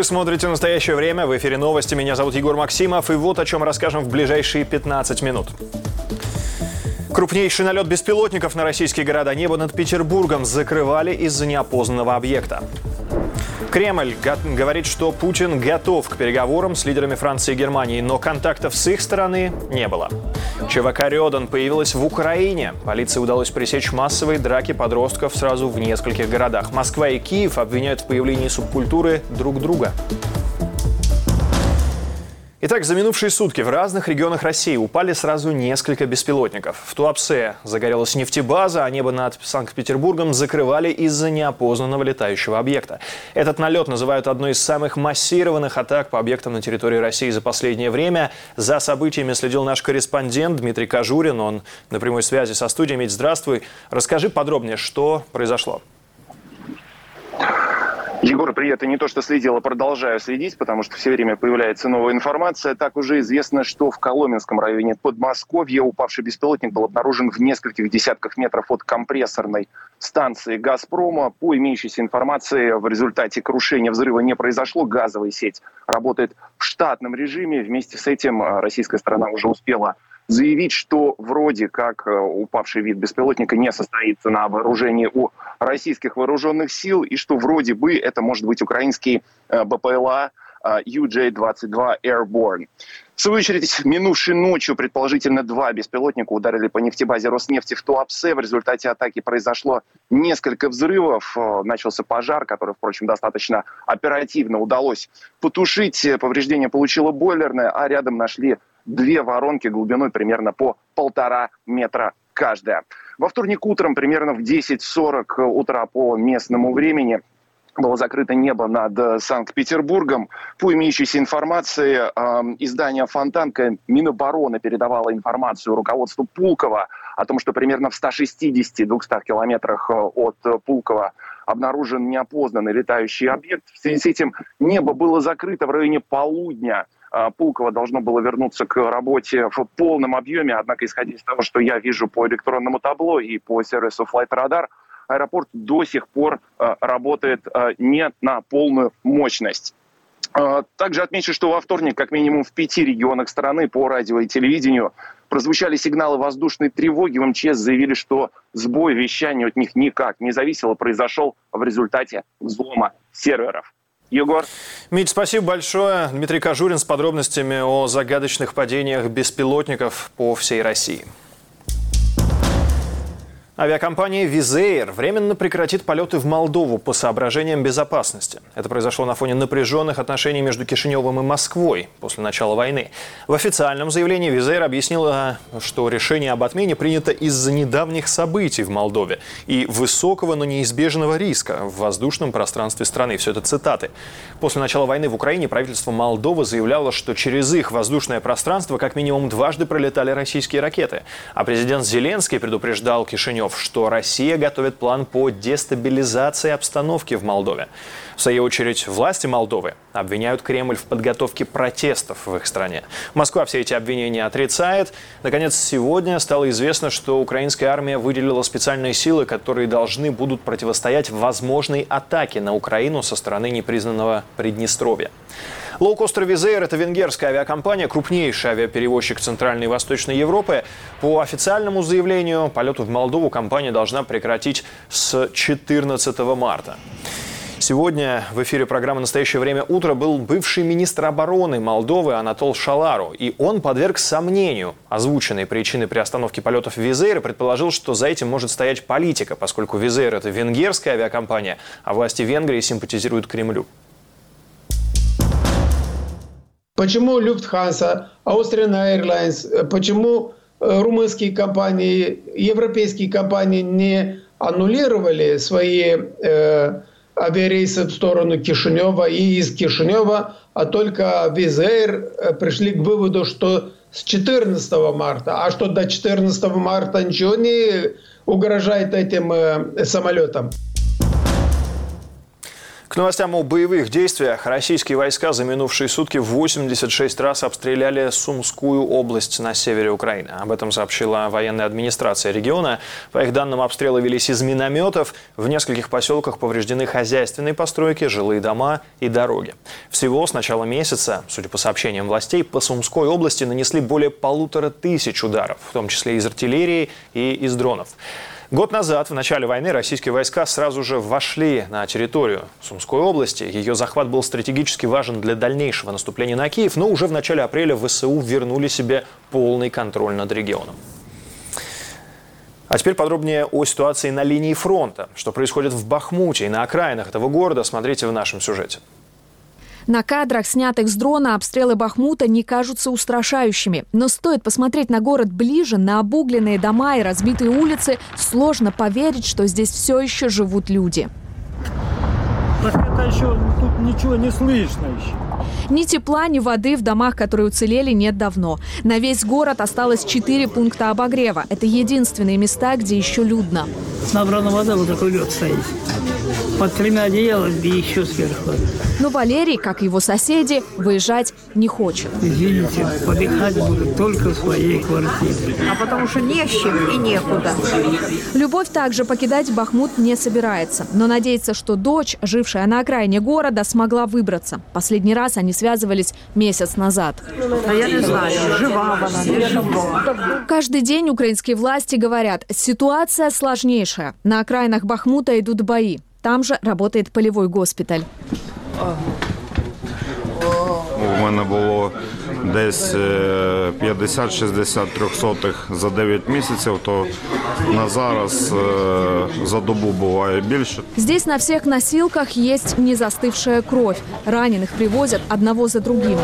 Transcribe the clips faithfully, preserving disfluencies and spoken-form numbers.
Вы смотрите «Настоящее время». В эфире новости. Меня зовут Егор Максимов. И вот о чем расскажем в ближайшие пятнадцать минут. Крупнейший налет беспилотников на российские города. Небо над Петербургом закрывали из-за неопознанного объекта. Кремль говорит, что Путин готов к переговорам с лидерами Франции и Германии, но контактов с их стороны не было. ЧВК «Рёдан» появилась в Украине. Полиции удалось пресечь массовые драки подростков сразу в нескольких городах. Москва и Киев обвиняют в появлении субкультуры друг друга. Итак, за минувшие сутки в разных регионах России упали сразу несколько беспилотников. В Туапсе загорелась нефтебаза, а небо над Санкт-Петербургом закрывали из-за неопознанного летающего объекта. Этот налет называют одной из самых массированных атак по объектам на территории России за последнее время. За событиями следил наш корреспондент Дмитрий Кожурин. Он на прямой связи со студией. Мить, здравствуй. Расскажи подробнее, что произошло. Егор, привет. И не то, что следил, а продолжаю следить, потому что все время появляется новая информация. Так уже известно, что в Коломенском районе Подмосковья упавший беспилотник был обнаружен в нескольких десятках метров от компрессорной станции «Газпрома». По имеющейся информации, в результате крушения взрыва не произошло. Газовая сеть работает в штатном режиме. Вместе с этим российская сторона уже успела заявить, что вроде как упавший вид беспилотника не состоится на вооружении у российских вооруженных сил, и что вроде бы это может быть украинский БПЛА ю джей двадцать два Airborne. В свою очередь, минувшей ночью, предположительно, два беспилотника ударили по нефтебазе Роснефти в Туапсе. В результате атаки произошло несколько взрывов. Начался пожар, который, впрочем, достаточно оперативно удалось потушить. Повреждение получила бойлерная, а рядом нашли две воронки глубиной примерно по полтора метра каждая. Во вторник утром, примерно в десять сорок утра по местному времени, было закрыто небо над Санкт-Петербургом. По имеющейся информации, э, издание «Фонтанка», Минобороны передавало информацию руководству Пулково о том, что примерно в ста шестидесяти — двухстах километрах от Пулково обнаружен неопознанный летающий объект. В связи с этим небо было закрыто в районе полудня. Пулково должно было вернуться к работе в полном объеме, однако, исходя из того, что я вижу по электронному табло и по сервису Flight Radar, аэропорт до сих пор э, работает э, не на полную мощность. Э, также отмечу, что во вторник, как минимум в пяти регионах страны по радио и телевидению прозвучали сигналы воздушной тревоги. В эм че эс заявили, что сбой вещания от них никак не зависел, произошел в результате взлома серверов. Егор. Мить, спасибо большое. Дмитрий Кожурин с подробностями о загадочных падениях беспилотников по всей России. Авиакомпания «Wizz Air» временно прекратит полеты в Молдову по соображениям безопасности. Это произошло на фоне напряженных отношений между Кишиневым и Москвой после начала войны. В официальном заявлении «Wizz Air» объяснила, что решение об отмене принято из-за недавних событий в Молдове и высокого, но неизбежного риска в воздушном пространстве страны. Все это цитаты. После начала войны в Украине правительство Молдовы заявляло, что через их воздушное пространство как минимум дважды пролетали российские ракеты. А президент Зеленский предупреждал Кишинев, что Россия готовит план по дестабилизации обстановки в Молдове. В свою очередь, власти Молдовы обвиняют Кремль в подготовке протестов в их стране. Москва все эти обвинения отрицает. Наконец, сегодня стало известно, что украинская армия выделила специальные силы, которые должны будут противостоять возможной атаке на Украину со стороны непризнанного Приднестровья. Лоукостер «Wizz Air» – это венгерская авиакомпания, крупнейший авиаперевозчик Центральной и Восточной Европы. По официальному заявлению, полеты в Молдову компания должна прекратить с четырнадцатого марта. Сегодня в эфире программы «Настоящее время утро» был бывший министр обороны Молдовы Анатол Шалару. И он подверг сомнению озвученные причины приостановки полетов «Wizz Air» и предположил, что за этим может стоять политика, поскольку «Wizz Air» – это венгерская авиакомпания, а власти Венгрии симпатизируют Кремлю. Почему Люфтханса, Austrian Airlines, почему румынские компании, европейские компании не аннулировали свои э, авиарейсы в сторону Кишинева и из Кишинева, а только Wizz Air пришли к выводу, что с четырнадцатого марта, а что до четырнадцатого марта ничего не угрожает этим э, самолетам. К новостям о боевых действиях. Российские войска за минувшие сутки восемьдесят шесть раз обстреляли Сумскую область на севере Украины. Об этом сообщила военная администрация региона. По их данным, обстрелы велись из минометов. В нескольких поселках повреждены хозяйственные постройки, жилые дома и дороги. Всего с начала месяца, судя по сообщениям властей, по Сумской области нанесли более полутора тысяч ударов, в том числе из артиллерии и из дронов. Год назад, в начале войны, российские войска сразу же вошли на территорию Сумской области. Ее захват был стратегически важен для дальнейшего наступления на Киев, но уже в начале апреля ВСУ вернули себе полный контроль над регионом. А теперь подробнее о ситуации на линии фронта. Что происходит в Бахмуте и на окраинах этого города, смотрите в нашем сюжете. На кадрах, снятых с дрона, обстрелы Бахмута не кажутся устрашающими. Но стоит посмотреть на город ближе, на обугленные дома и разбитые улицы, сложно поверить, что здесь все еще живут люди. Так это еще тут ничего не слышно еще. Ни тепла, ни воды в домах, которые уцелели, нет давно. На весь город осталось четыре пункта обогрева. Это единственные места, где еще людно. Набрана вода, вот такой лед стоит. Под тремя одеялами и еще сверху. Но Валерий, как и его соседи, выезжать не хочет. Извините, подыхать буду только в своей квартире. А потому что не с чем и некуда. Любовь также покидать Бахмут не собирается. Но надеется, что дочь, жившая на окраине города, смогла выбраться. Последний раз они связывались месяц назад. А я не знаю, жива она, не жива. Каждый день украинские власти говорят, ситуация сложнейшая. На окраинах Бахмута идут бои. Там же работает полевой госпіталь. У мене було десь п'ятдесят-шістдесят трьохсотих за дев'ять місяців, то на зараз за добу буває більше. Здесь на всех носилках есть незастывшая кровь. Раненых привозят одного за другим.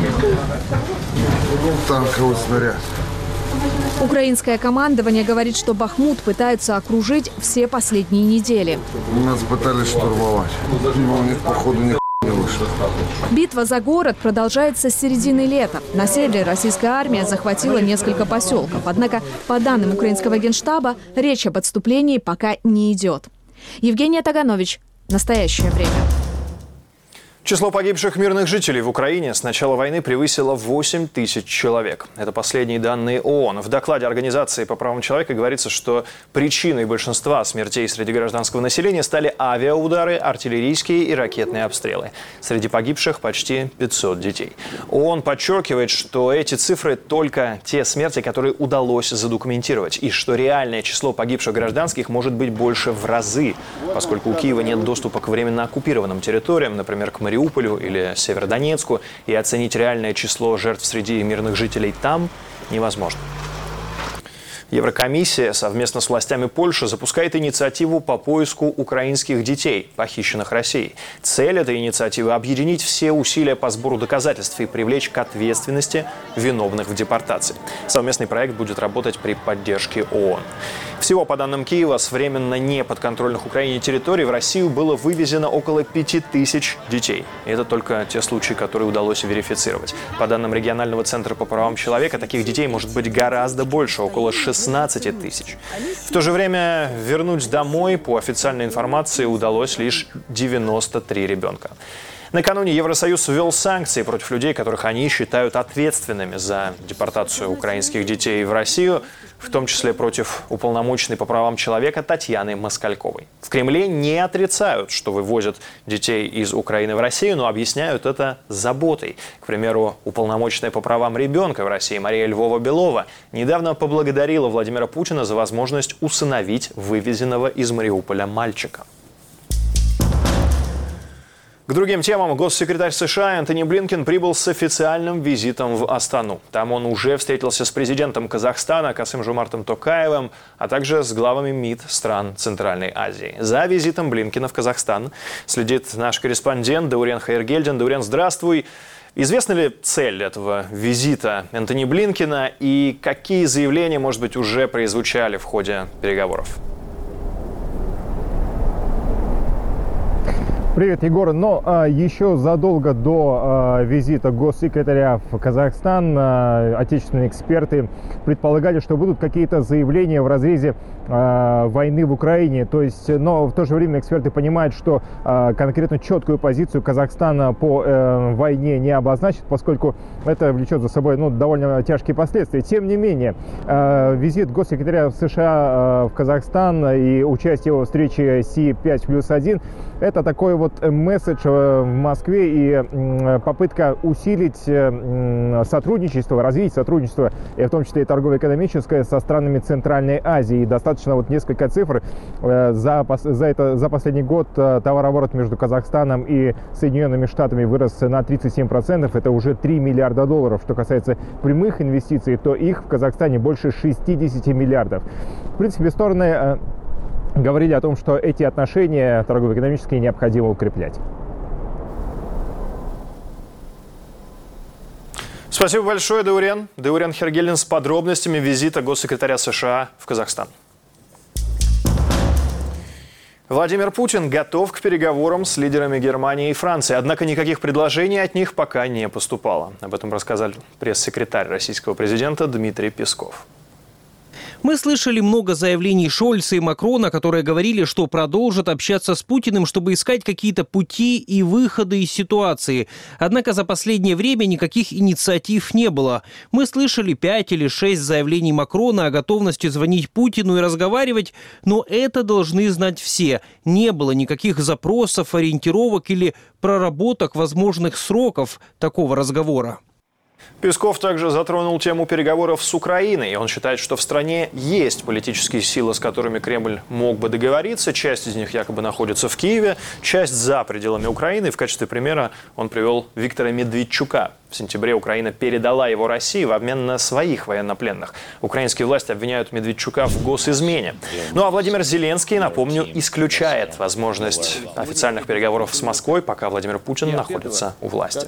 Танковый снаряд. Украинское командование говорит, что Бахмут пытаются окружить все последние недели. Нас пытались штурмовать, но у них, походу, ни не вышло. Битва за город продолжается с середины лета. На севере российская армия захватила несколько поселков. Однако, по данным украинского генштаба, речь об отступлении пока не идет. Евгения Таганович. Настоящее время. Число погибших мирных жителей в Украине с начала войны превысило восемь тысяч человек. Это последние данные ООН. В докладе Организации по правам человека говорится, что причиной большинства смертей среди гражданского населения стали авиаудары, артиллерийские и ракетные обстрелы. Среди погибших почти пятьсот детей. ООН подчеркивает, что эти цифры только те смерти, которые удалось задокументировать, и что реальное число погибших гражданских может быть больше в разы, поскольку у Киева нет доступа к временно оккупированным территориям, например, к Мариуполю или Северодонецку, и оценить реальное число жертв среди мирных жителей там невозможно. Еврокомиссия совместно с властями Польши запускает инициативу по поиску украинских детей, похищенных Россией. Цель этой инициативы – объединить все усилия по сбору доказательств и привлечь к ответственности виновных в депортации. Совместный проект будет работать при поддержке ООН. Всего, по данным Киева, с временно неподконтрольных Украине территорий в Россию было вывезено около пяти тысяч детей. И это только те случаи, которые удалось верифицировать. По данным регионального центра по правам человека, таких детей может быть гораздо больше, около шестнадцати тысяч. В то же время вернуть домой, по официальной информации, удалось лишь девяносто три ребенка. Накануне Евросоюз ввел санкции против людей, которых они считают ответственными за депортацию украинских детей в Россию, в том числе против уполномоченной по правам человека Татьяны Москальковой. В Кремле не отрицают, что вывозят детей из Украины в Россию, но объясняют это заботой. К примеру, уполномоченная по правам ребенка в России Мария Львова-Белова недавно поблагодарила Владимира Путина за возможность усыновить вывезенного из Мариуполя мальчика. К другим темам. Госсекретарь США Антони Блинкен прибыл с официальным визитом в Астану. Там он уже встретился с президентом Казахстана Касым-Жомартом Токаевым, а также с главами МИД стран Центральной Азии. За визитом Блинкена в Казахстан следит наш корреспондент Даурен Хайргельдин. Даурен, здравствуй. Известна ли цель этого визита Антони Блинкена и какие заявления, может быть, уже прозвучали в ходе переговоров? Привет, Егор. Но а, еще задолго до а, визита госсекретаря в Казахстан а, отечественные эксперты предполагали, что будут какие-то заявления в разрезе а, войны в Украине. То есть, но в то же время эксперты понимают, что а, конкретно четкую позицию Казахстана по а, войне не обозначит, поскольку это влечет за собой ну, довольно тяжкие последствия. Тем не менее, а, визит госсекретаря США а, в Казахстан и участие в встрече Си пять плюс один это такой вот месседж в Москве и попытка усилить сотрудничество, развить сотрудничество, и в том числе и торгово-экономическое, со странами Центральной Азии. И достаточно вот несколько цифр. За, за, это, за последний год товарооборот между Казахстаном и Соединенными Штатами вырос на тридцать семь процентов. Это уже три миллиарда долларов. Что касается прямых инвестиций, то их в Казахстане больше шестьдесят миллиардов. В принципе, стороны говорили о том, что эти отношения торгово-экономические необходимо укреплять. Спасибо большое, Даурен. Даурен Хергелин с подробностями визита госсекретаря США в Казахстан. Владимир Путин готов к переговорам с лидерами Германии и Франции. Однако никаких предложений от них пока не поступало. Об этом рассказал пресс-секретарь российского президента Дмитрий Песков. Мы слышали много заявлений Шольца и Макрона, которые говорили, что продолжат общаться с Путиным, чтобы искать какие-то пути и выходы из ситуации. Однако за последнее время никаких инициатив не было. Мы слышали пять или шесть заявлений Макрона о готовности звонить Путину и разговаривать, но это должны знать все. Не было никаких запросов, ориентировок или проработок возможных сроков такого разговора. Песков также затронул тему переговоров с Украиной. Он считает, что в стране есть политические силы, с которыми Кремль мог бы договориться. Часть из них якобы находится в Киеве, часть за пределами Украины. В качестве примера он привел Виктора Медведчука. В сентябре Украина передала его России в обмен на своих военнопленных. Украинские власти обвиняют Медведчука в госизмене. Ну а Владимир Зеленский, напомню, исключает возможность официальных переговоров с Москвой, пока Владимир Путин находится у власти.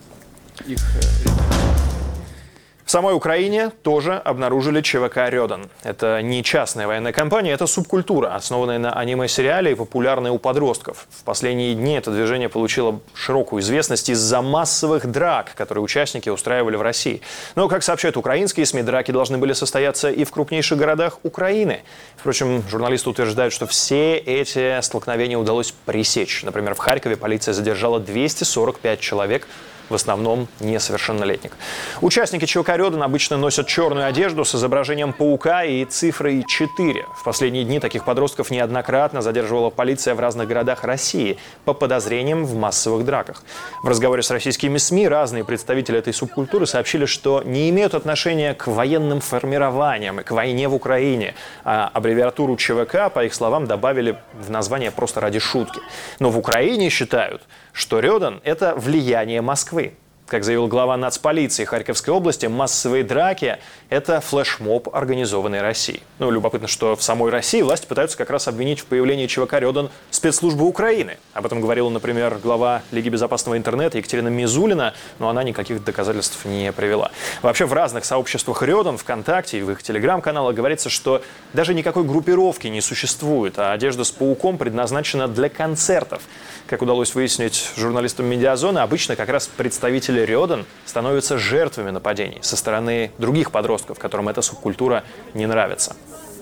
В самой Украине тоже обнаружили ЧВК «Рёдан». Это не частная военная компания, это субкультура, основанная на аниме-сериале и популярная у подростков. В последние дни это движение получило широкую известность из-за массовых драк, которые участники устраивали в России. Но, как сообщают украинские СМИ, драки должны были состояться и в крупнейших городах Украины. Впрочем, журналисты утверждают, что все эти столкновения удалось пресечь. Например, в Харькове полиция задержала двести сорок пять человек, в основном несовершеннолетних. Участники ЧВК «Рёдан» обычно носят черную одежду с изображением паука и цифрой четыре. В последние дни таких подростков неоднократно задерживала полиция в разных городах России по подозрениям в массовых драках. В разговоре с российскими СМИ разные представители этой субкультуры сообщили, что не имеют отношения к военным формированиям и к войне в Украине, а аббревиатуру ЧВК, по их словам, добавили в название просто ради шутки. Но в Украине считают, что «Рёдан» – это влияние Москвы. Как заявил глава нацполиции Харьковской области, массовые драки – это флешмоб организованной России. Ну, любопытно, что в самой России власти пытаются как раз обвинить в появлении ЧВК «Рёдан» спецслужбы Украины. Об этом говорила, например, глава Лиги безопасного интернета Екатерина Мизулина, но она никаких доказательств не привела. Вообще в разных сообществах «Рёдан», ВКонтакте и в их телеграм-каналах говорится, что даже никакой группировки не существует, а одежда с пауком предназначена для концертов. Как удалось выяснить журналистам «Медиазоны», обычно как раз представители «Рёдан» становятся жертвами нападений со стороны других подростков, которым эта субкультура не нравится.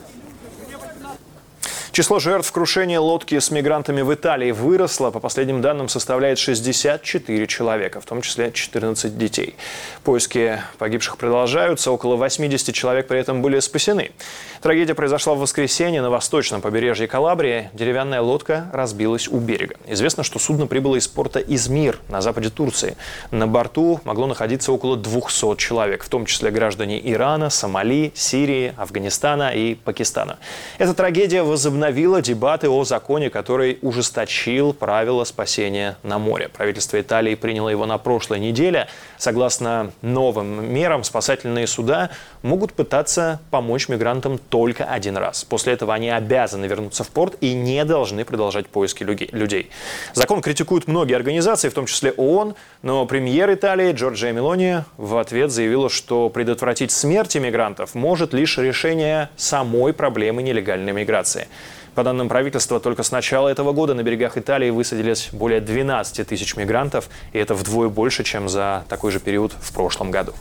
Число жертв крушения лодки с мигрантами в Италии выросло. По последним данным, составляет шестьдесят четыре человека, в том числе четырнадцать детей. Поиски погибших продолжаются. Около восьмидесяти человек при этом были спасены. Трагедия произошла в воскресенье на восточном побережье Калабрии. Деревянная лодка разбилась у берега. Известно, что судно прибыло из порта Измир на западе Турции. На борту могло находиться около двухсот человек, в том числе граждане Ирана, Сомали, Сирии, Афганистана и Пакистана. Эта трагедия возобновилась дебаты о законе, который ужесточил правила спасения на море. Правительство Италии приняло его на прошлой неделе. Согласно новым мерам, спасательные суда могут пытаться помочь мигрантам только один раз. После этого они обязаны вернуться в порт и не должны продолжать поиски людей. Закон критикуют многие организации, в том числе ООН, но премьер Италии Джорджия Мелони в ответ заявила, что предотвратить смерти мигрантов может лишь решение самой проблемы нелегальной миграции. По данным правительства, только с начала этого года на берегах Италии высадились более двенадцати тысяч мигрантов, и это вдвое больше, чем за такой же период в прошлом году.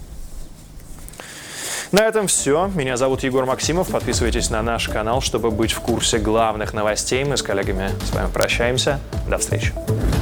На этом все. Меня зовут Егор Максимов. Подписывайтесь на наш канал, чтобы быть в курсе главных новостей. Мы с коллегами с вами прощаемся. До встречи.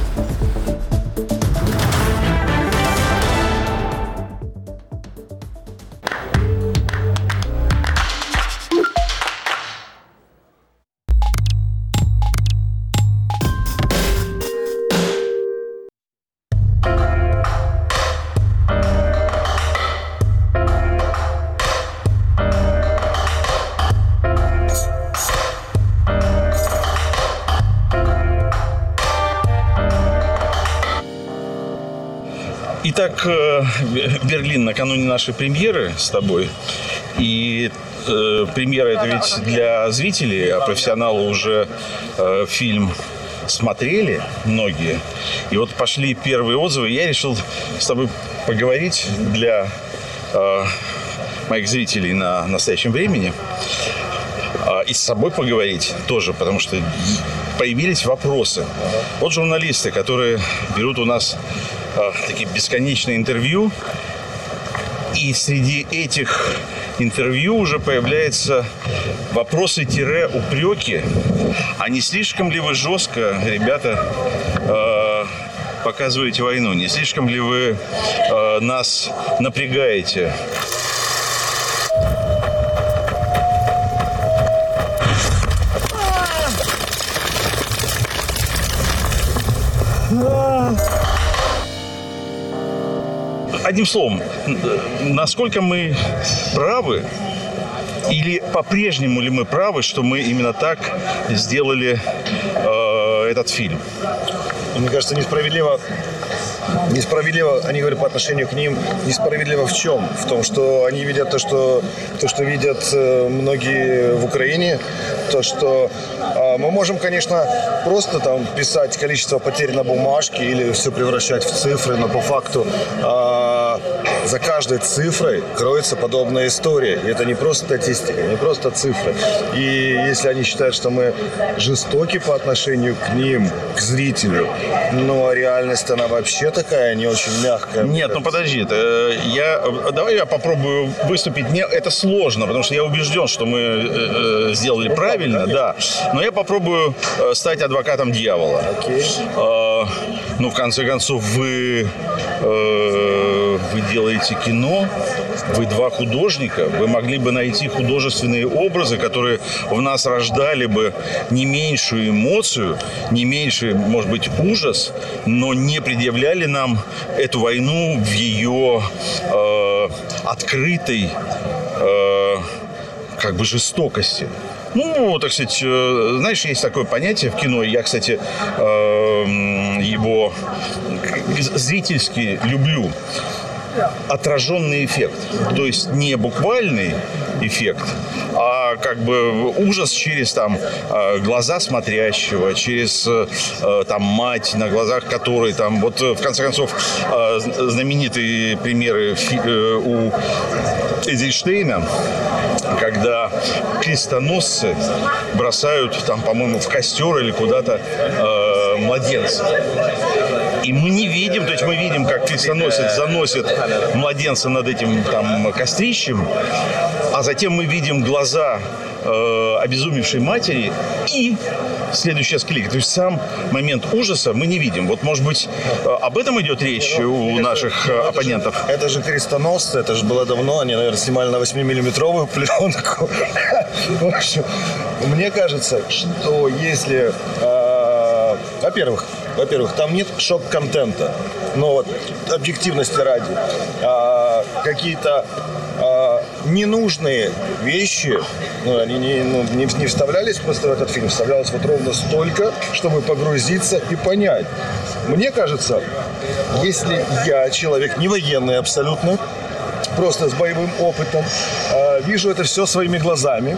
Итак, Берлин накануне нашей премьеры с тобой. И э, премьера это ведь для зрителей, а профессионалы уже э, фильм смотрели многие. И вот пошли первые отзывы. Я решил с тобой поговорить для э, моих зрителей на настоящем времени. Э, и с собой поговорить тоже, потому что появились вопросы. Вот журналисты, которые берут у нас такие бесконечные интервью, и среди этих интервью уже появляются вопросы-упреки. А не слишком ли вы жестко, ребята, э, показываете войну? Не слишком ли вы э, нас напрягаете? Одним словом, насколько мы правы, или по-прежнему ли мы правы, что мы именно так сделали э, этот фильм? Мне кажется, несправедливо, несправедливо, они говорят по отношению к ним, несправедливо в чем? В том, что они видят то, что, то, что видят многие в Украине, то, что э, мы можем, конечно, просто там писать количество потерь на бумажке или все превращать в цифры, но по факту э, за каждой цифрой кроется подобная история. И это не просто статистика, не просто цифры. И если они считают, что мы жестоки по отношению к ним, к зрителю, ну а реальность, она вообще такая, не очень мягкая. Нет, ну подожди, я, давай я попробую выступить. Мне это сложно, потому что я убежден, что мы э, сделали ну, правильно, да. Но я попробую стать адвокатом дьявола. Окей. Э, ну, в конце концов, вы, э, вы делаете кино, вы два художника, вы могли бы найти художественные образы, которые в нас рождали бы не меньшую эмоцию, не меньший, может быть, ужас, но не предъявляли нам эту войну в ее э, открытой э, как бы жестокости. Ну, так сказать, знаешь, есть такое понятие в кино, я, кстати, его зрительски люблю. Отраженный эффект. То есть не буквальный эффект, а как бы ужас через там глаза смотрящего, через там мать, на глазах которой там, вот в конце концов знаменитые примеры у Эйзенштейна, когда крестоносцы бросают там, по-моему, в костер или куда-то э, младенца. И мы не видим, то есть мы видим, как крестоносец заносит младенца над этим там кострищем, а затем мы видим глаза э, обезумевшей матери и следующая склейка. То есть сам момент ужаса мы не видим. Вот, может быть, об этом идет речь у наших оппонентов? Это же крестоносцы, это же было давно, они, наверное, снимали на восьмимиллиметровую пленку. В общем, мне кажется, что если... Во-первых, во-первых, там нет шок-контента, но вот объективности ради, а, какие-то а, ненужные вещи, ну, они не, ну, не, не вставлялись просто в этот фильм, вставлялось вот ровно столько, чтобы погрузиться и понять. Мне кажется, если я человек не военный абсолютно, просто с боевым опытом, а, вижу это все своими глазами,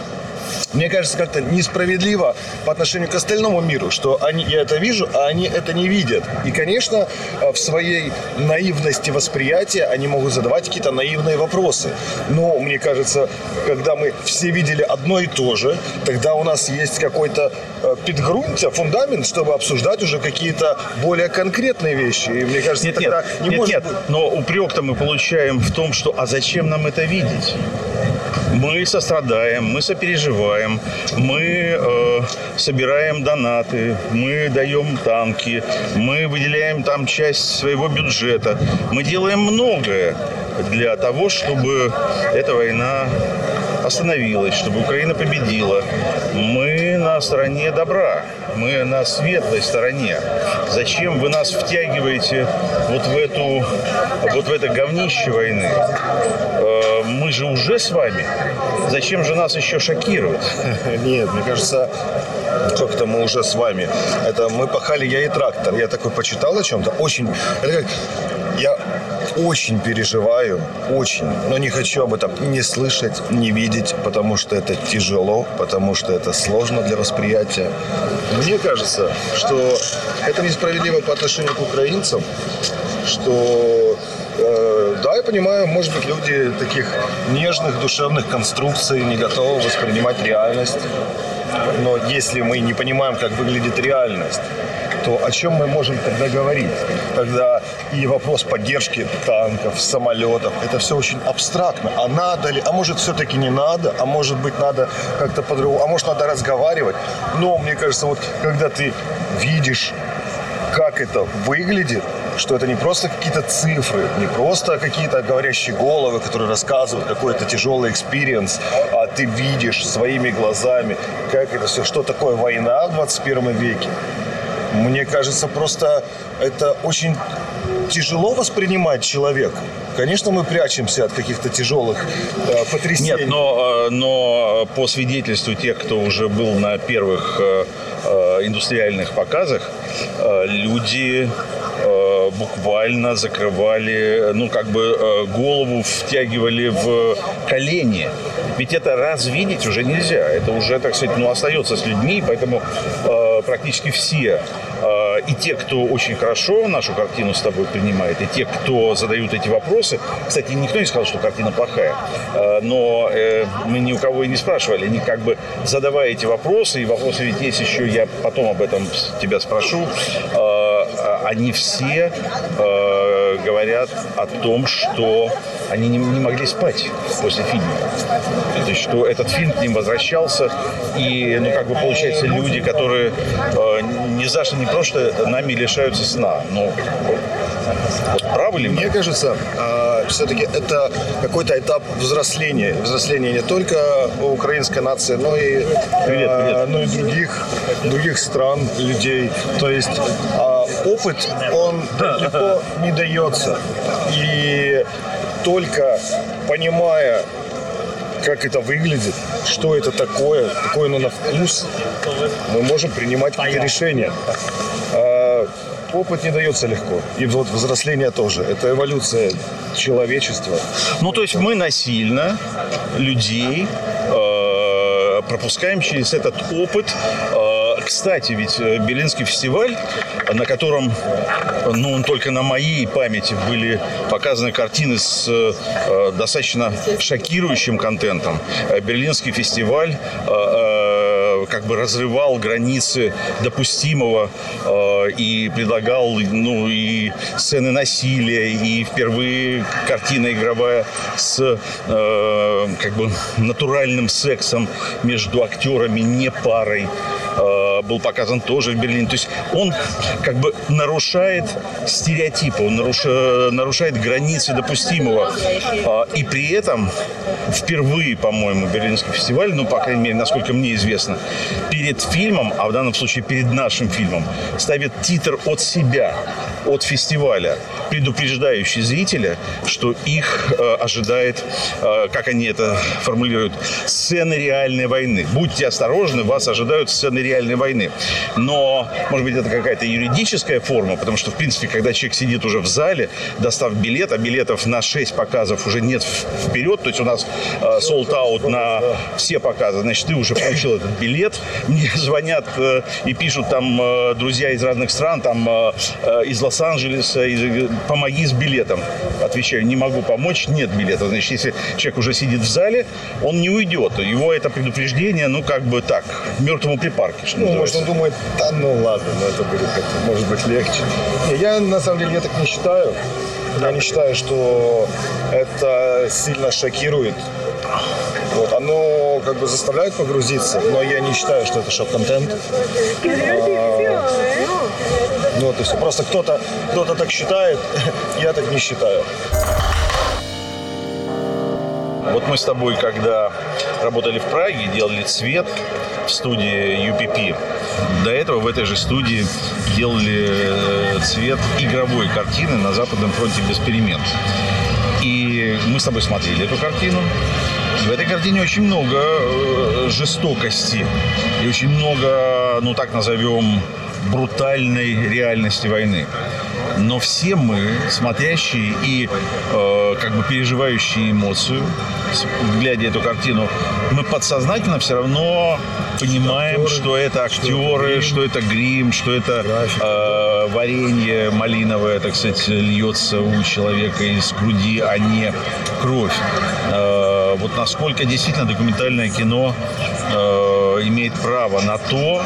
мне кажется, как-то несправедливо по отношению к остальному миру, что они, я это вижу, а они это не видят. И, конечно, в своей наивности восприятия они могут задавать какие-то наивные вопросы. Но, мне кажется, когда мы все видели одно и то же, тогда у нас есть какой-то подґрунтие, фундамент, чтобы обсуждать уже какие-то более конкретные вещи. И, мне кажется, нет, тогда нет, не нет, может нет. быть... Но упрек-то мы получаем в том, что а зачем нам это видеть? Мы сострадаем, мы сопереживаем, мы э, собираем донаты, мы даем танки, мы выделяем там часть своего бюджета. Мы делаем многое для того, чтобы эта война остановилась, чтобы Украина победила. Мы на стороне добра, мы на светлой стороне. Зачем вы нас втягиваете вот в эту, вот в это говнище войны? Мы же уже с вами. Зачем же нас еще шокировать? Нет, мне кажется, как-то мы уже с вами. Это мы пахали я и трактор. Я такой почитал о чем-то. Очень... Это как... Я очень переживаю, очень, но не хочу об этом не слышать, не видеть, потому что это тяжело, потому что это сложно для восприятия. Мне кажется, что это несправедливо по отношению к украинцам, что... Да, я понимаю, может быть, люди таких нежных душевных конструкций не готовы воспринимать реальность. Но если мы не понимаем, как выглядит реальность, то о чем мы можем тогда говорить? Тогда и вопрос поддержки танков, самолетов, это все очень абстрактно. А надо ли? А может, все-таки не надо? А может быть, надо как-то по-другому? А может, надо разговаривать? Но, мне кажется, вот когда ты видишь, как это выглядит, что это не просто какие-то цифры, не просто какие-то говорящие головы, которые рассказывают какой-то тяжелый экспириенс, а ты видишь своими глазами, как это все, что такое война в двадцать первом веке. Мне кажется, просто это очень тяжело воспринимать человека. Конечно, мы прячемся от каких-то тяжелых э, потрясений. Нет, но, но по свидетельству тех, кто уже был на первых э, индустриальных показах, э, люди э, буквально закрывали, ну, как бы э, голову втягивали в колени. Ведь это раз видеть уже нельзя. Это уже, так сказать, ну, остается с людьми, поэтому э, практически все, э, и те, кто очень хорошо нашу картину с тобой принимает, и те, кто задают эти вопросы. Кстати, никто не сказал, что картина плохая, э, но э, мы ни у кого и не спрашивали. Они как бы задавая эти вопросы, и вопросы ведь есть еще, я потом об этом тебя спрошу, э, они все э, говорят о том, что они не, не могли спать после фильма. То есть, что этот фильм к ним возвращался, и, ну, как бы, получается, люди, которые э, ни за что не просто нами лишаются сна. Ну, вот правы ли мы? Мне кажется, э, все-таки это какой-то этап взросления. Взросления не только украинской нации, но и, э, привет, привет. но и других, других стран, людей. То есть э, опыт, он легко не дается. И только понимая, как это выглядит, что это такое, какой оно на вкус, мы можем принимать какие-то решения. А опыт не дается легко. И вот взросление тоже. Это эволюция человечества. Ну, то есть мы насильно людей э, пропускаем через этот опыт. Кстати, ведь Берлинский фестиваль, на котором, ну, он только на моей памяти были показаны картины с э, достаточно шокирующим контентом. Берлинский фестиваль э, как бы разрывал границы допустимого э, и предлагал, ну, и сцены насилия, и впервые картина игровая с э, как бы натуральным сексом между актерами, не парой, был показан тоже в Берлине. То есть он как бы нарушает стереотипы, он наруша, нарушает границы допустимого. И при этом впервые, по-моему, Берлинский фестиваль, ну, по крайней мере, насколько мне известно, перед фильмом, а в данном случае перед нашим фильмом, ставит титр от себя, от фестиваля, предупреждающий зрителя, что их э, ожидает, э, как они это формулируют, сцены реальной войны. Будьте осторожны, вас ожидают сцены реальной войны. войны. Но, может быть, это какая-то юридическая форма, потому что, в принципе, когда человек сидит уже в зале, достав билет, а билетов на шесть показов уже нет вперед, то есть у нас э, sold out на все показы, значит, ты уже получил этот билет. Мне звонят э, и пишут там э, друзья из разных стран, там э, э, из Лос-Анджелеса, из, помоги с билетом. Отвечаю, не могу помочь, нет билета. Значит, если человек уже сидит в зале, он не уйдет. Его это предупреждение, ну, как бы так, мертвому припарке, что ну, называется. Может, он думает, да, ну, ладно, но это будет как-то, может быть, легче. Не, я, на самом деле, я так не считаю. Я не считаю, что это сильно шокирует. Вот, оно как бы заставляет погрузиться, но я не считаю, что это шок-контент. А, ну, вот и все. Просто кто-то, кто-то так считает, я так не считаю. Вот мы с тобой, когда работали в Праге, делали цвет в студии ю пи пи. До этого в этой же студии делали цвет игровой картины «На Западном фронте без перемен». И мы с тобой смотрели эту картину. В этой картине очень много жестокости и очень много, ну так назовем, брутальной реальности войны. Но все мы, смотрящие и э, как бы переживающие эмоцию, глядя эту картину, мы подсознательно все равно понимаем, актеры, что это актеры, что, что это грим, что это э, варенье малиновое, так сказать, льется у человека из груди, а не кровь. Э, вот насколько действительно документальное кино э, имеет право на то,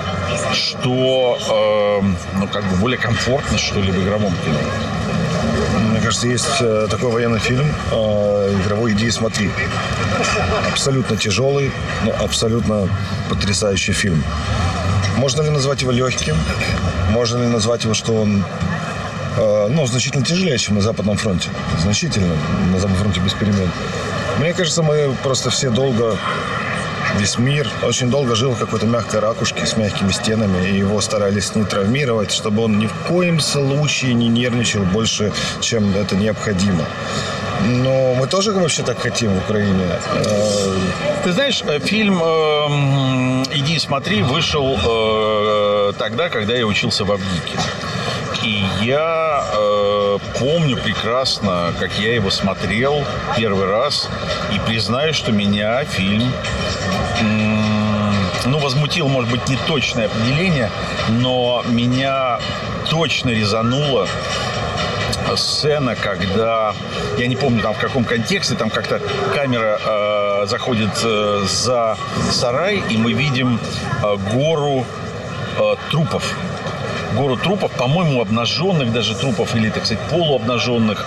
что э, ну, как бы более комфортно, что ли, в игровом кино. Мне кажется, есть такой военный фильм э, «Игровой, иди и смотри». Абсолютно тяжелый, но абсолютно потрясающий фильм. Можно ли назвать его легким? Можно ли назвать его, что он э, ну, значительно тяжелее, чем на Западном фронте? Значительно. На Западном фронте без перемен. Мне кажется, мы просто все долго... Весь мир очень долго жил в какой-то мягкой ракушке с мягкими стенами, и его старались не травмировать, чтобы он ни в коем случае не нервничал больше, чем это необходимо. Но мы тоже вообще так хотим в Украине. Ты знаешь, фильм «Иди и смотри» вышел тогда, когда я учился в Авгике. И я э, помню прекрасно, как я его смотрел первый раз. И признаю, что меня фильм, м- ну, возмутил, может быть, не точное определение, но меня точно резануло сцена, когда, я не помню, там в каком контексте, там как-то камера э, заходит э, за сарай, и мы видим э, гору э, трупов. гору трупов, по-моему, обнаженных даже трупов или, так сказать, полуобнаженных.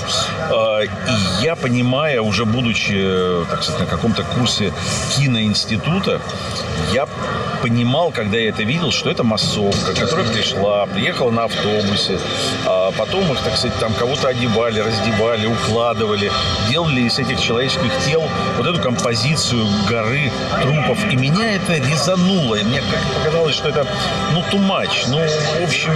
И я, понимая, уже будучи, так сказать, на каком-то курсе киноинститута, я понимал, когда я это видел, что это массовка, которая пришла, приехала на автобусе, а потом их, так сказать, там кого-то одевали, раздевали, укладывали, делали из этих человеческих тел вот эту композицию горы трупов. И меня это резануло. И мне показалось, что это, ну, too much. Ну, в общем,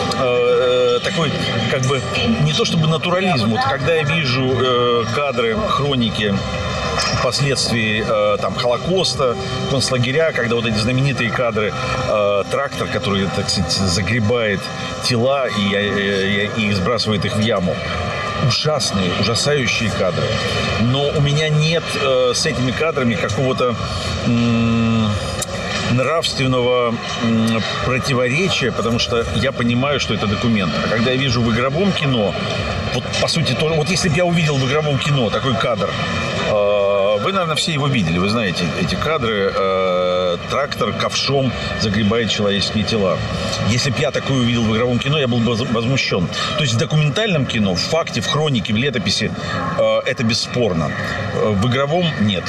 э, такой, как бы, не то чтобы натурализм. Вот когда я вижу э, кадры, хроники последствий э, там, Холокоста, концлагеря, когда вот эти знаменитые кадры, э, трактор, который, так сказать, загребает тела и, и, и сбрасывает их в яму. Ужасные, ужасающие кадры. Но у меня нет э, с этими кадрами какого-то м- нравственного м- противоречия, потому что я понимаю, что это документ. А когда я вижу в игровом кино, вот по сути, то, вот если бы я увидел в игровом кино такой кадр, э, вы, наверное, все его видели, вы знаете эти кадры, э, трактор ковшом загребает человеческие тела. Если бы я такое увидел в игровом кино, я был бы возмущен. То есть в документальном кино, в факте, в хронике, в летописи э, это бесспорно. В игровом нет.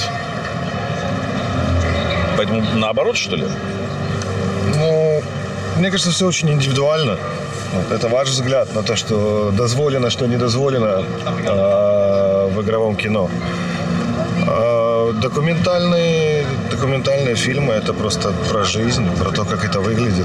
Поэтому наоборот, что ли? Ну, мне кажется, все очень индивидуально. Это ваш взгляд на то, что дозволено, что не дозволено э, в игровом кино. А документальные, документальные фильмы – это просто про жизнь, про то, как это выглядит.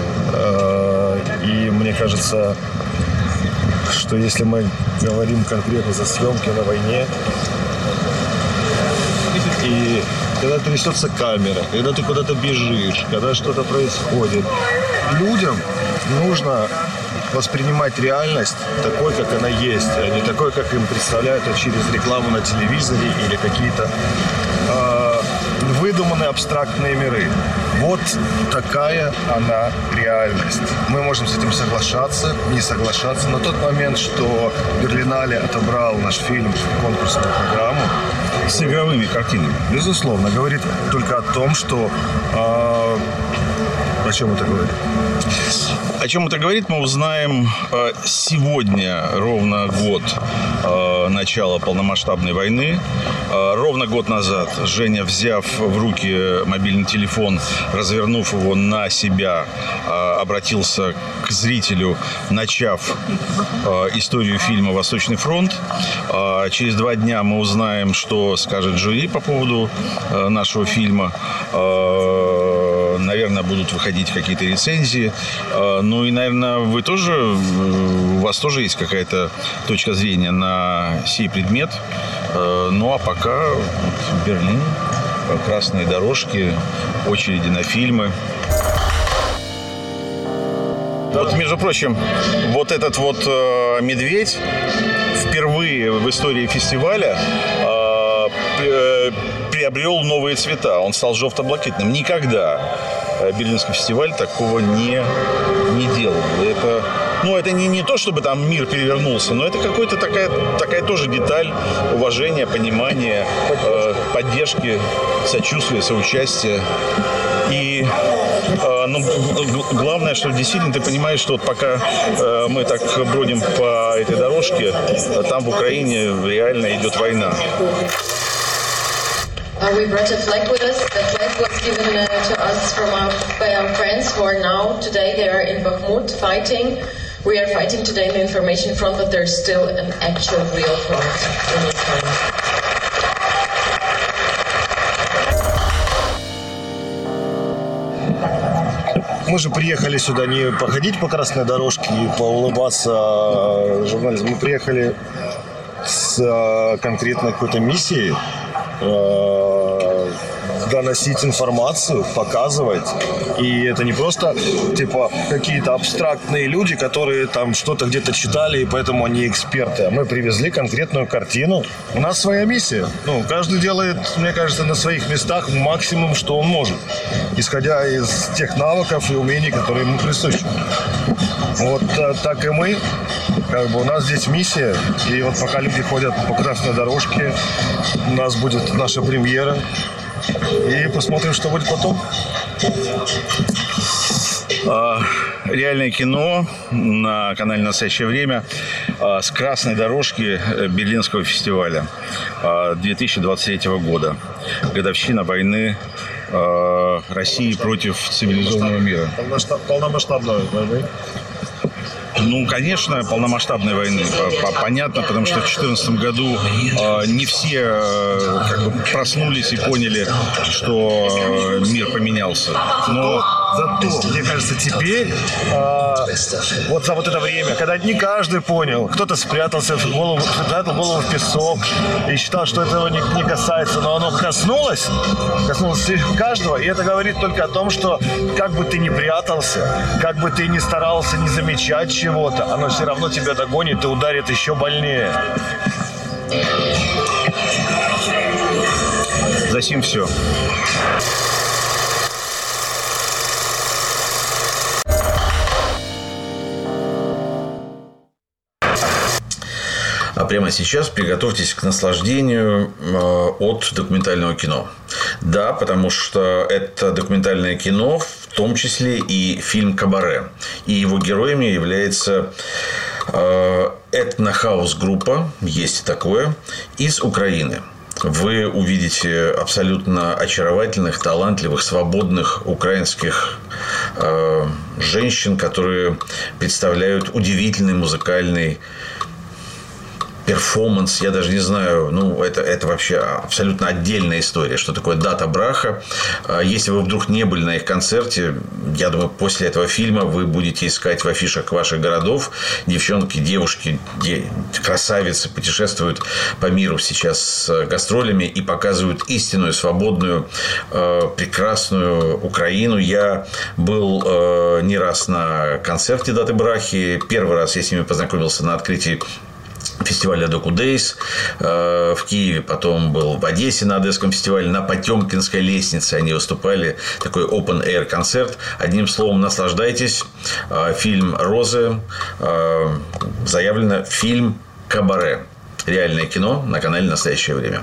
И мне кажется, что если мы говорим конкретно за съемки на войне, и когда трясется камера, когда ты куда-то бежишь, когда что-то происходит. Людям нужно воспринимать реальность такой, как она есть, а не такой, как им представляют через рекламу на телевизоре или какие-то э, выдуманные абстрактные миры. Вот такая она реальность. Мы можем с этим соглашаться, не соглашаться. Но тот момент, что Берлинале отобрал наш фильм в конкурсную программу с игровыми картинами, безусловно, говорит только о том, что... Э, о чем это говорит? О чем это говорит, мы узнаем сегодня, ровно год начала полномасштабной войны. Ровно год назад Женя, взяв в руки мобильный телефон, развернув его на себя, обратился к зрителю, начав историю фильма «Восточный фронт». Через два дня мы узнаем, что скажет жюри по поводу нашего фильма. Наверное, будут выходить какие-то рецензии. Ну и, наверное, вы тоже, у вас тоже есть какая-то точка зрения на сей предмет. Ну а пока Берлин, красные дорожки, очереди на фильмы. Вот, между прочим, вот этот вот э, медведь впервые в истории фестиваля э, приобрел новые цвета. Он стал желто-блакитным. Никогда Берлинский фестиваль такого не, не делал. Это, ну, это не, не то, чтобы там мир перевернулся, но это какая-то такая, такая тоже деталь уважения, понимания, э, поддержки, сочувствия, соучастия. И э, ну, главное, что действительно ты понимаешь, что вот пока э, мы так бродим по этой дорожке, там в Украине реально идет война. Uh, we brought a flag with us. The flag was given uh, to us from our, by our friends who are now, today they are in Bakhmut fighting. We are fighting today in the information front, but there's still an actual real front in Ukraine. Мы же приехали сюда не походить по красной дорожке и поулыбаться журналистам. Мы приехали с конкретной какой-то миссией. Доносить информацию, показывать. И это не просто типа какие-то абстрактные люди, которые там что-то где-то читали, и поэтому они эксперты. А мы привезли конкретную картину. У нас своя миссия. Ну, каждый делает, мне кажется, на своих местах максимум, что он может, исходя из тех навыков и умений, которые ему присущи. Вот так и мы. Как бы у нас здесь миссия. И вот пока люди ходят по красной дорожке, у нас будет наша премьера. И посмотрим, что будет потом. Реальное кино на канале «Настоящее время» с красной дорожки Берлинского фестиваля две тысячи двадцать третьего года. Годовщина войны России против цивилизованного мира. Полномасштабной войны. Ну, конечно, полномасштабной войны. Понятно, потому что в две тысячи четырнадцатом году э, не все э, как бы проснулись и поняли, что э, мир поменялся. Но зато, мне кажется, теперь э, вот за вот это время, когда не каждый понял, кто-то спрятался в голову, спрятал голову в песок и считал, что этого не, не касается, но оно коснулось, коснулось каждого, и это говорит только о том, что как бы ты ни прятался, как бы ты ни старался не замечать чего-то, оно все равно тебя догонит и ударит еще больнее. За сим все. А прямо сейчас приготовьтесь к наслаждению от документального кино. Да, потому что это документальное кино, в том числе и фильм «Кабаре». И его героями является этно-хаус-группа, есть такое, из Украины. Вы увидите абсолютно очаровательных, талантливых, свободных украинских э, женщин, которые представляют удивительный музыкальный перформанс, я даже не знаю, ну, это, это вообще абсолютно отдельная история, что такое Дата Браха. Если вы вдруг не были на их концерте, я думаю, после этого фильма вы будете искать в афишах ваших городов. Девчонки, девушки, красавицы путешествуют по миру сейчас с гастролями и показывают истинную, свободную, прекрасную Украину. Я был не раз на концерте Даты Брахи. Первый раз я с ними познакомился на открытии фестиваля Доку Дейс в Киеве, потом был в Одессе на Одесском фестивале, на Потемкинской лестнице они выступали, такой open-air концерт. Одним словом, наслаждайтесь. Фильм «Розы», заявлено фильм «Кабаре». Реальное кино на канале «Настоящее время».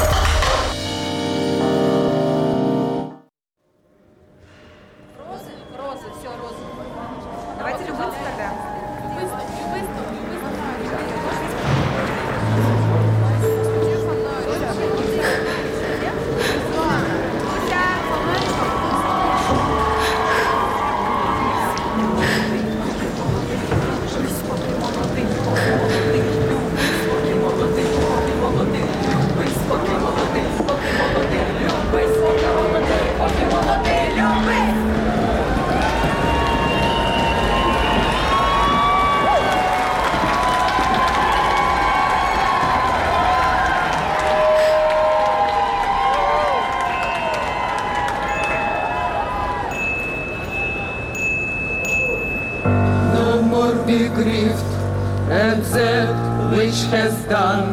Be grieved at that which has done.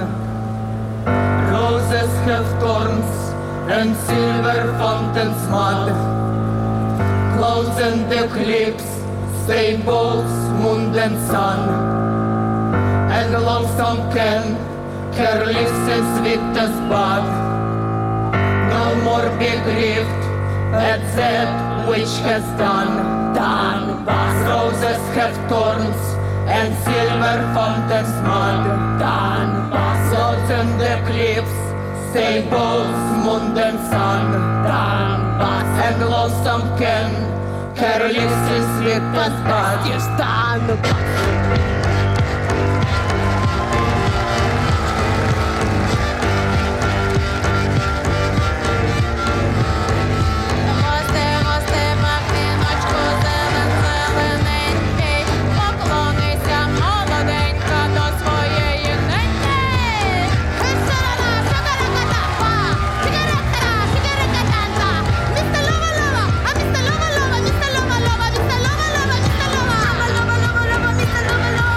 Roses have thorns and silver fountains mud. Clouds and eclipse, stables, moon and sun. And lonesome can, careless and sweet as bud. No more be grieved at that which has done. Done. Roses have thorns and silver fountains mud. Done. Clouds and eclipse, stables, moon and sun. Done. And lonesome can, careless and sweet as bud. Done. Mister Lover Lover, Mister Lover Lover, Mister Lover Lover, Mister Lover Lover, Mister Lover Lover.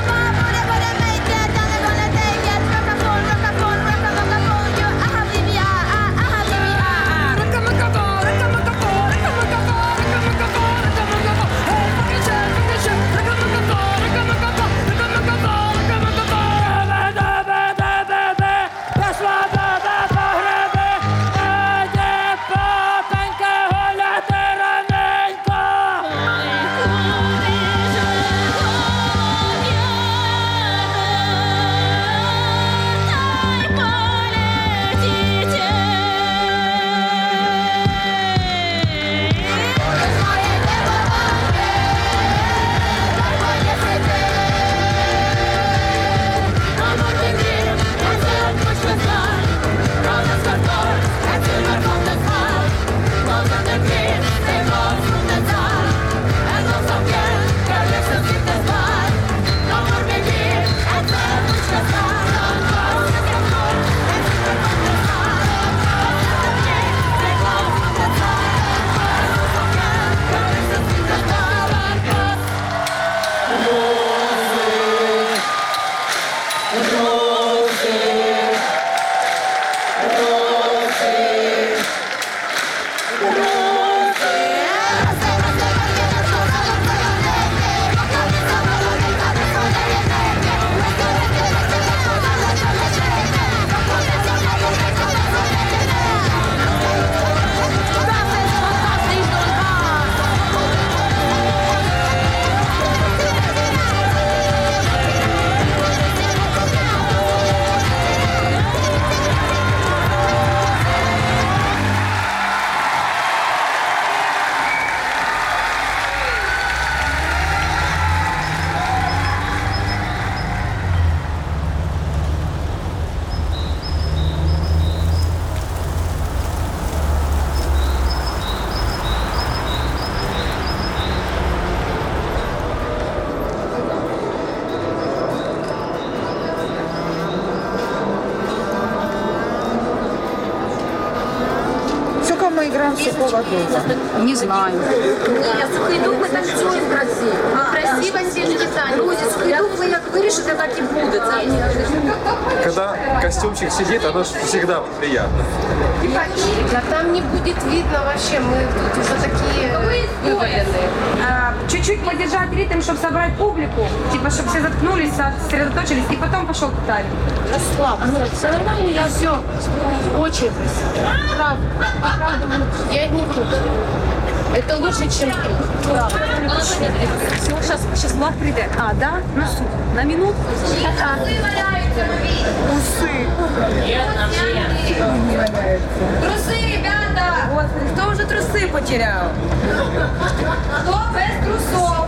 мы играем в сухого духа? Не знаю. Нет, сухий дух ми танцюємо красиво. Красиво сильно танцюємо. Друзі, сухий дух ви як вирішите, так і буде. Когда костюмчик сидит, оно же всегда приятно. А там не будет видно вообще, мы тут уже такие вываленные. Чуть-чуть поддержать ритм, чтобы собрать публику, типа, чтобы все заткнулись, сосредоточились, и потом пошел Татарин. Расслабься. Все нормально, я все. Очень красиво. Правда. Правда. Я не тут. Это лучше, чем тут. Правда. Все, сейчас, сейчас Влад придет. А, да? Ну, на минутку. Усы. Трусы, ребята! Вот, кто уже трусы потерял? Кто без трусов?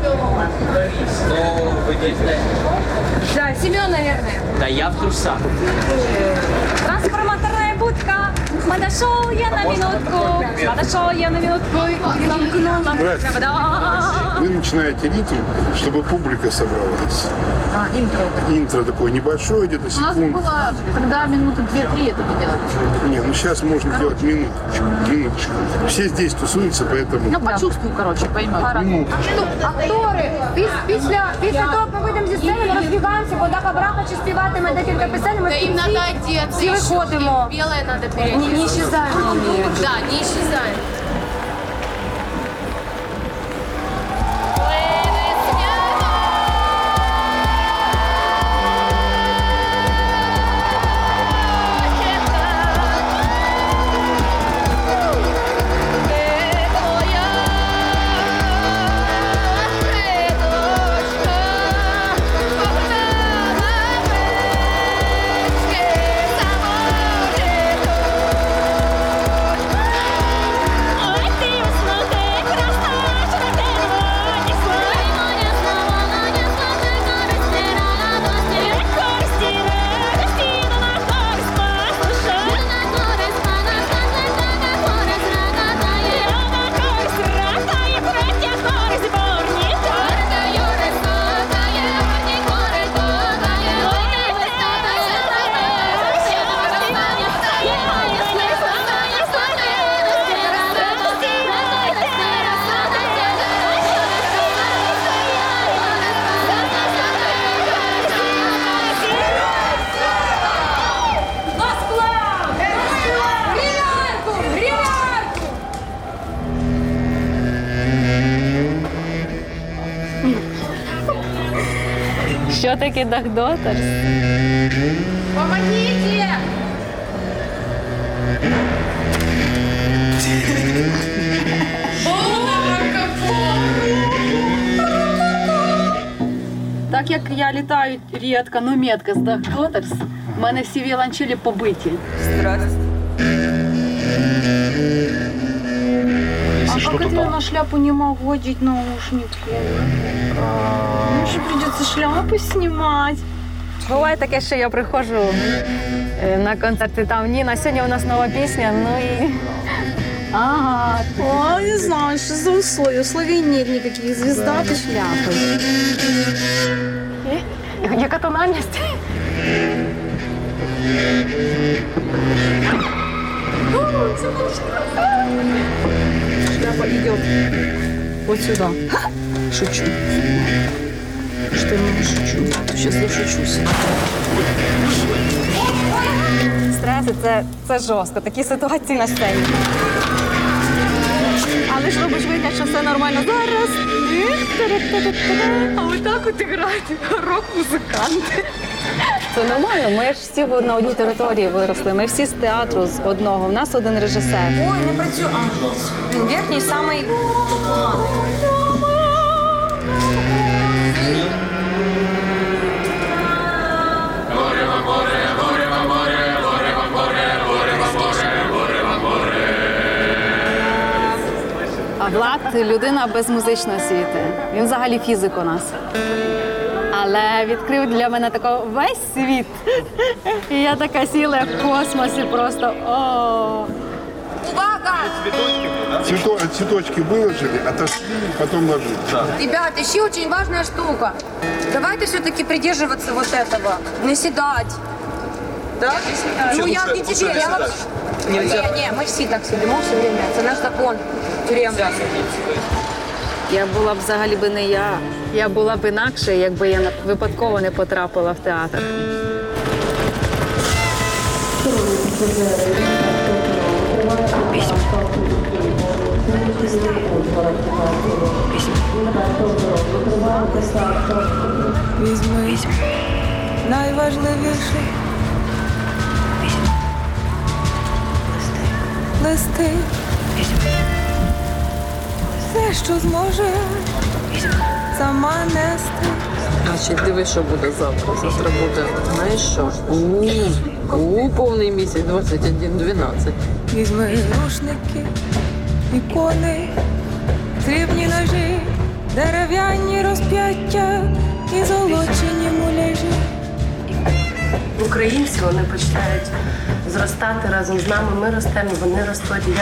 Да, Семен, наверное. Да я в трусах. Трансформаторная будка. Подошел я на минутку. Подошел я на минутку. И замкнул нам. Вы начинаете ритм, чтобы публика собралась. А, интро. Интро такое небольшое, где-то У нас секунд. было, когда минуты две-три это делать. Не, ну сейчас можно делать минуточку, минуточку. Все здесь тусуются, поэтому... Ну, почувствую, короче, поймем. Минуточку. Актори, піс- після, після того, як ми вийдемо зі сцени, ми розбігаємося, бо Дака Брахачі співатиме декілька пісень, ми Да им всі- надо одеться всі еще. виходимо. Белое надо Не, переодеться. не исчезаем. Да, не исчезаем. Що таке Дахдотерс? Помогите! Так як я літаю рідко, ну метко з Дахдотерс, в мене всі віолончелі побиті. Здрасте. А как это я на шляпу не могу одеть наушники? Мне же придется шляпу снимать. Буває таке, що я приходжу е, на концерти, там Ніна, сьогодні у нас нова пісня, ну і... Ага. О, не знаю, что за условия. Условий нет никаких. Звезда ты шляпой. Яка тональність? Шляпа идет вот сюда. Шучу. Что я не шучу? Сейчас я шучусь. Стреси це, це жорстко, такі ситуації на сцені. Але ж робиш вигляд, що все нормально. Зараз. А вот так вот играют рок-музыканты. Це нормально, ми ж всі на одній території виросли. Ми всі з театру з одного. У нас один режисер. Ой, не працює. А, він верхній самий поганий. А Влад – людина без музичної освіти. Він взагалі фізик у нас. Але відкрив для мене такий весь світ. І я така сіла в космосі просто. О. Увага! Цвето- цветочки выложили, отошли, потом ложили. Ребят, еще очень важная штука. Давайте все-таки придерживаться вот этого. Не седать. Да? Ну, я не тебе, я вообще... Нельзя. Не, не, мы все так сидимо все время. Это наш закон тюремный. Я була б взагалі би не я. Я була б інакше, якби я випадково не потрапила в театр. Візьми найважливіший листи. Все, що зможе сама нести. Значить, дивись, що буде завтра. Завтра буде, знаєш що? У, у повний місяць, двадцять один дванадцять. Візьми рушники, ікони, срібні ножі, дерев'яні розп'яття і золочені муляжі. Українці, вони починають зростати разом з нами. Ми ростемо, вони ростуть.